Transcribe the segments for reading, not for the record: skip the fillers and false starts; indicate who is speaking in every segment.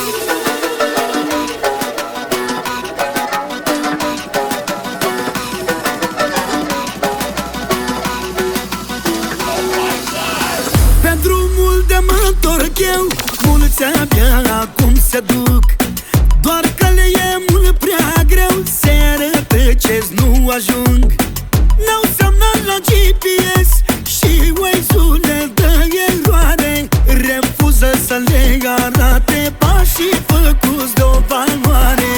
Speaker 1: Pe drumul de mă întorc eu, mulți abia acum se duc. Doar că le e mult prea greu, se arătă ce-ți nu ajung. N-au semnal la GPS și Waze-ul le dă eroare. Refuză să le arate pașii făcuți de o valoare.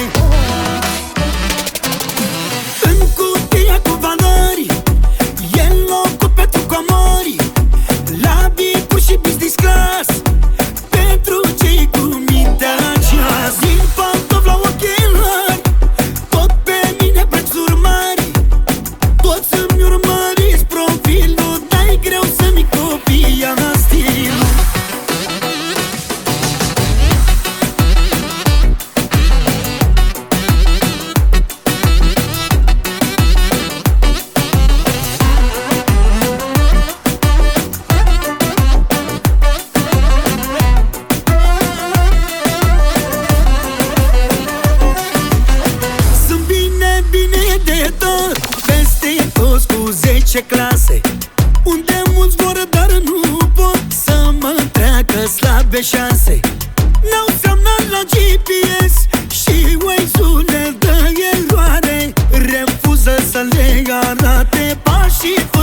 Speaker 1: În cutia cu valori e locul pentru comori, la bipuri și business class, pentru cei cu mintea ceas. Din pantofi la ochelari, tot pe mine prețuri mari. Toți îmi urmăriți profilul, dar-i greu să-mi copia stilul. Peste toți cu 10 clase, unde mulți vor, dar nu pot să mă treacă slabe șanse. N-au semnal la GPS și Waze-ul le dă eroare. Refuză să le arate pașii